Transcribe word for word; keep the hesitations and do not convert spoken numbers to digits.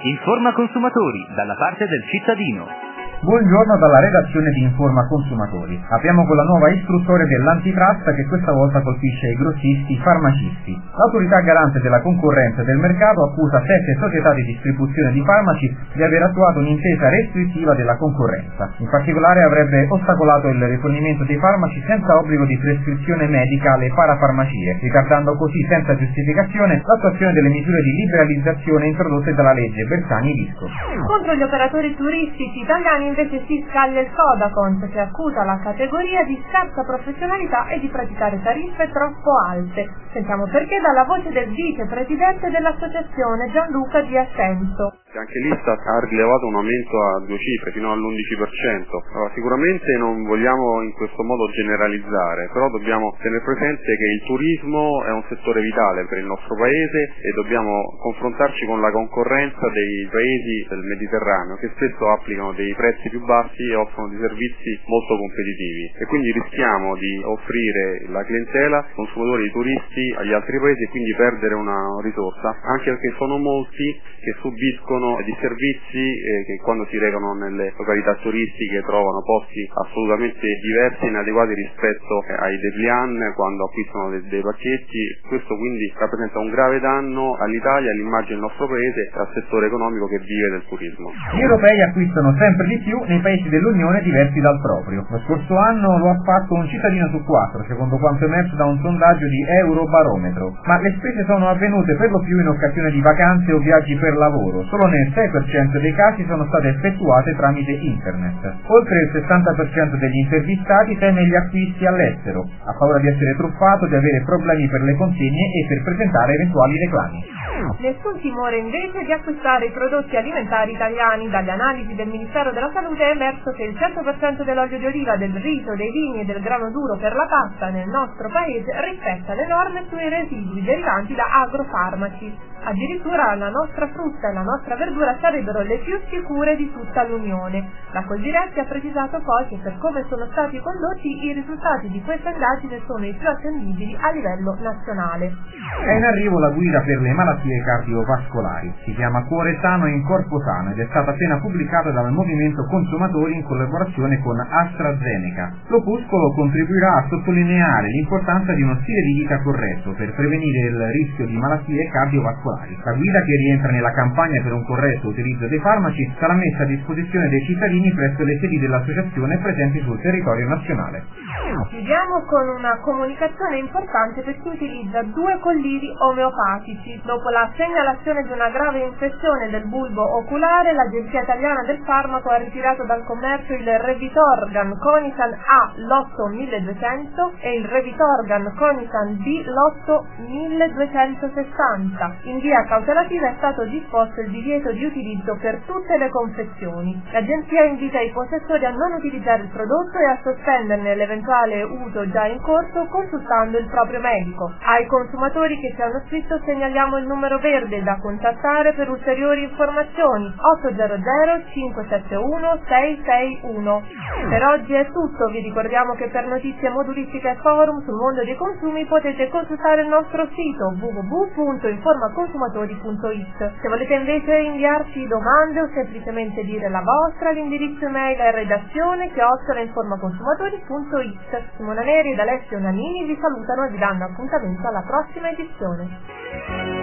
Informa consumatori, dalla parte del cittadino. Buongiorno dalla redazione di Informa Consumatori. Apriamo con la nuova istruttoria dell'antitrust che questa volta colpisce i grossisti farmacisti. L'autorità garante della concorrenza e del mercato accusa sette società di distribuzione di farmaci di aver attuato un'intesa restrittiva della concorrenza. In particolare avrebbe ostacolato il rifornimento dei farmaci senza obbligo di prescrizione medica alle parafarmacie, ritardando così senza giustificazione l'attuazione delle misure di liberalizzazione introdotte dalla legge Bersani-Visco. Contro gli operatori turistici italiani invece si scaglia il Codacons, che accusa la categoria di scarsa professionalità e di praticare tariffe troppo alte. Sentiamo perché dalla voce del vicepresidente dell'associazione Gianluca Di Ascenso. Anche l'Istat ha rilevato un aumento a due cifre, fino all'undici per cento. Allora, sicuramente non vogliamo in questo modo generalizzare, però dobbiamo tenere presente che il turismo è un settore vitale per il nostro paese e dobbiamo confrontarci con la concorrenza dei paesi del Mediterraneo, che spesso applicano dei prezzi più bassi e offrono dei servizi molto competitivi. E quindi rischiamo di offrire la clientela, consumatori, turisti agli altri paesi e quindi perdere una risorsa, anche perché sono molti che subiscono di servizi eh, che quando si recano nelle località turistiche trovano posti assolutamente diversi e inadeguati rispetto eh, ai dépliant quando acquistano dei, dei pacchetti. Questo quindi rappresenta un grave danno all'Italia, all'immagine del nostro paese e al settore economico che vive del turismo. Gli europei acquistano sempre di più nei paesi dell'Unione diversi dal proprio. Lo scorso anno lo ha fatto un cittadino su quattro, secondo quanto emerso da un sondaggio di Eurobarometro. Ma le spese sono avvenute per lo più in occasione di vacanze o viaggi per lavoro. Solo nel sei per cento dei casi sono state effettuate tramite internet. Oltre il sessanta per cento degli intervistati teme gli acquisti all'estero, ha paura di essere truffato, di avere problemi per le consegne e per presentare eventuali reclami. Nessun timore invece di acquistare i prodotti alimentari italiani. Dalle analisi del Ministero della Salute è emerso che il cento per cento dell'olio di oliva, del riso, dei vini e del grano duro per la pasta nel nostro paese rispetta le norme sui residui derivanti da agrofarmaci. Addirittura la nostra frutta e la nostra verdura sarebbero le più sicure di tutta l'Unione. La Coldiretti ha precisato poi che per come sono stati condotti i risultati di questa indagine sono i più attendibili a livello nazionale. È in arrivo la guida per le malattie cardiovascolari. Si chiama Cuore Sano in Corpo Sano ed è stata appena pubblicata dal Movimento Consumatori in collaborazione con AstraZeneca. L'opuscolo contribuirà a sottolineare l'importanza di uno stile di vita corretto per prevenire il rischio di malattie cardiovascolari. La guida, che rientra nella campagna per un corretto utilizzo dei farmaci, sarà messa a disposizione dei cittadini presso le sedi dell'associazione presenti sul territorio nazionale. Chiudiamo con una comunicazione importante per chi utilizza due colliri omeopatici. Dopo la segnalazione di una grave infezione del bulbo oculare, l'Agenzia Italiana del Farmaco ha ritirato dal commercio il Revitorgan Conisan A Lotto milleduecento e il Revitorgan Conisan B Lotto milleduecentosessanta. In via cautelativa è stato disposto il divieto di utilizzo per tutte le confezioni. L'agenzia invita i possessori a non utilizzare il prodotto e a sospenderne l'eventuale uso già in corso consultando il proprio medico. Ai consumatori che ci hanno scritto segnaliamo il numero verde da contattare per ulteriori informazioni: otto zero zero cinque sette uno sei sei uno. Per oggi è tutto, vi ricordiamo che per notizie, modulistica e forum sul mondo dei consumi potete consultare il nostro sito w w w punto informaconsumatori punto it. Se volete invece inviarci domande o semplicemente dire la vostra, l'indirizzo email è redazione chiocciola informaconsumatori punto it. Simona Neri ed Alessio Nanini vi salutano e vi danno appuntamento alla prossima edizione.